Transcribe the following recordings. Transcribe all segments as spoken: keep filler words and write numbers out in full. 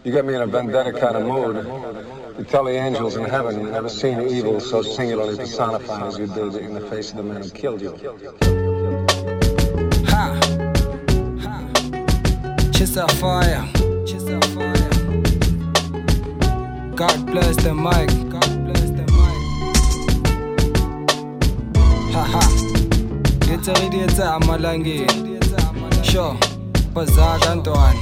You get me in a vendetta kind of mood. You tell the angels in heaven you never seen evil so singularly personified as you did in the face of the man who killed you. Ha! Ha! Chisel fire. Chisel fire. God bless the mic. God bless the mic. Ha ha. It's a idiot amalangeni. Sure. Bazaka ntwana.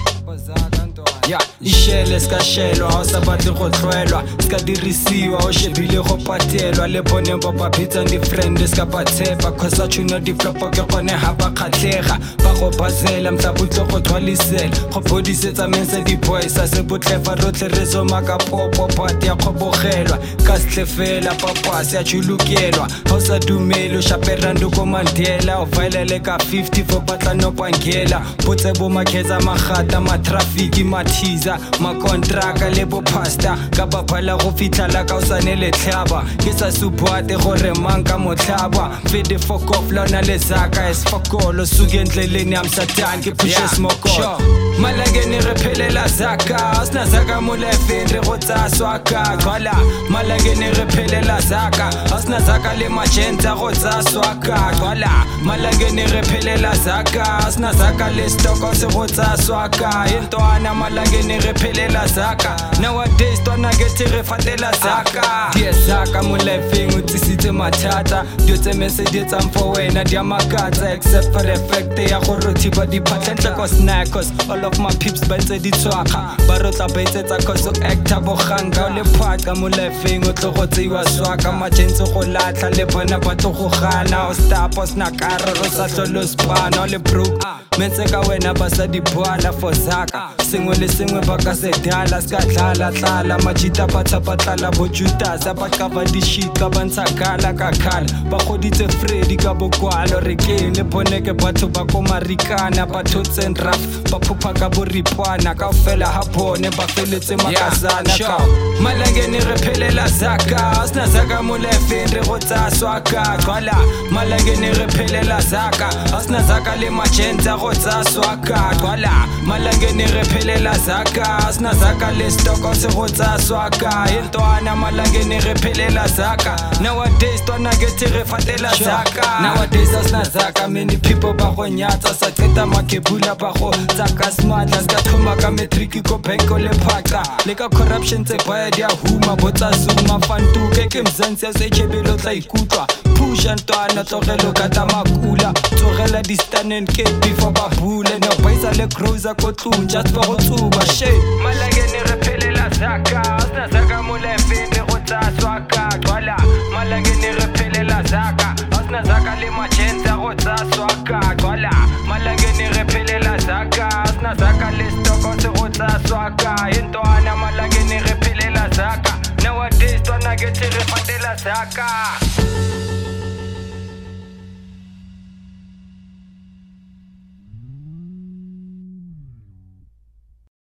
Ya, ishele ska shelwa ha sa batle go tlhoelwa ska dirisiwa o shebile go patelwa le bone ba ba pizza ndi friend ska batshepa khosa tshuna di flopo ke gone ha ba khatlega ba go bazela mhlabutlo go thwalisela go bodisetsa mense di boys se botlefa rotle re zo maka popo party ya khobogelwa ka stlefela papa se a chulukelwa ha sa dumelo shaperando ko mandela o vailele ka fifty for batla no pangela botse bo makheza magata ma traffic ma teaser ma kontraka le bo pasta ka bapala go fithala ka usane le tlhaba ke sa supporte gore manka motlhaba fede fuck off lona le zaka es fakolo suke endleleni am satan ke pushe smoke malangeni re phelela zaka asna zaka molefe re go tsa swaka kwala malangeni re phelela zaka asna zaka le magenta go tsa swaka kwala malangeni re phelela zaka asna zaka le stoko se go tsa swaka entwana malangeni re phelela zaka nowadays twana get re fatela zaka die zaka molefe utsisitse mathata dio tse message tsa mfo wena dia makatsa except for the fact ya go rothiba di patentla ko snackers all of my peeps ba tse di tswaka ba rotla ba etsetsa cause actor bo ganga le phaka molefe o tlo go tseiwa swaka magentse go latla le bona ba tlo go gana o stop us na kara ro sa tlolo spana le bro mense ka wena ba sa di bwala for zaka sengwe le sengwe ba ka se dala ska dlala tlala majita ba tsapa tlala bo juta za ba ka ba di shit ka ba ntsakala ka khala ba goditse Freddy ka bokwalo re ke le boneke batho ba ko marikana ba thotse rap ba phupha ka bo ripwana ka fela ha bone ba feletse makazana ka malangeni re phelela zaka asna zaka molefe re go tsa swaka kwala malangeni re phelela zaka asna zaka le magenta go tsa swaka kwala malangeni re phelela zaka asna zaka le stoko se go tsa swaka entwana malangeni re phelela zaka nowadays twana get re fatela zaka nowadays asna zaka many people ba go nyatsa sa qeta makebula ba go tsaka smadla ska thoma ka metric ko benko le phaka le ka corruption tse baya dia huma botsa zuma fantuke ke mzansi se chebelo tla ikutlwa push antwana tlogelo ka tamakula tsogela di stand ke before ba bule no paisa le cruiser ko tlung just for go tsuba shit malangeni re phelela zaka asna zaka molefe re go tsa swaka kwala malangeni re phelela zaka asna zaka le magenta go tsa swaka kwala malangeni re phelela zaka asna zaka le stoko se go tsa swaka entwana malangeni re phelela zaka nowadays twana get re fatela zaka